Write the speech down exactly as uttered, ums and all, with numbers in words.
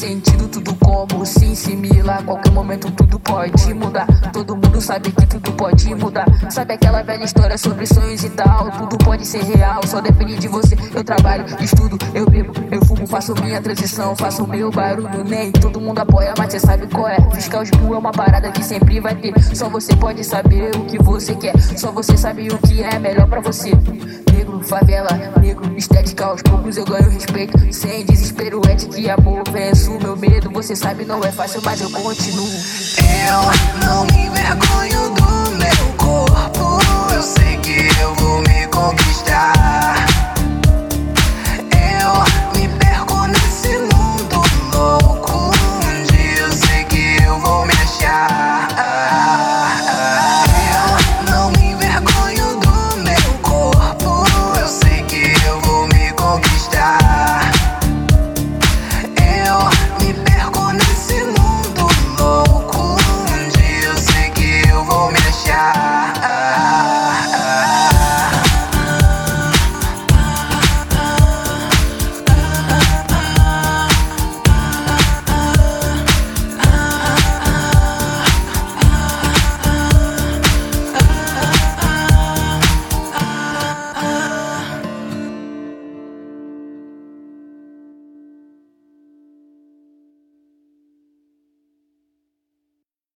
sentido, tudo como se assimila. A qualquer momento tudo pode mudar. Todo mundo sabe que tudo pode mudar. Sabe aquela velha história sobre sonhos e tal? Tudo pode ser real, só depende de você. Eu trabalho, estudo, eu bebo, eu fumo, faço minha transição, faço meu barulho. Nem todo mundo apoia, mas cê sabe qual é. Fiscal Sbu é uma parada que sempre vai ter. Só você pode saber o que você quer. Só você sabe o que é melhor pra você. Negro, favela, negro, estética, aos poucos eu ganho respeito. Sem desespero, ética e amor, venço meu medo. Você sabe, não é fácil, mas eu continuo. Eu não me envergonho do meu corpo. Eu sei que eu vou me conquistar.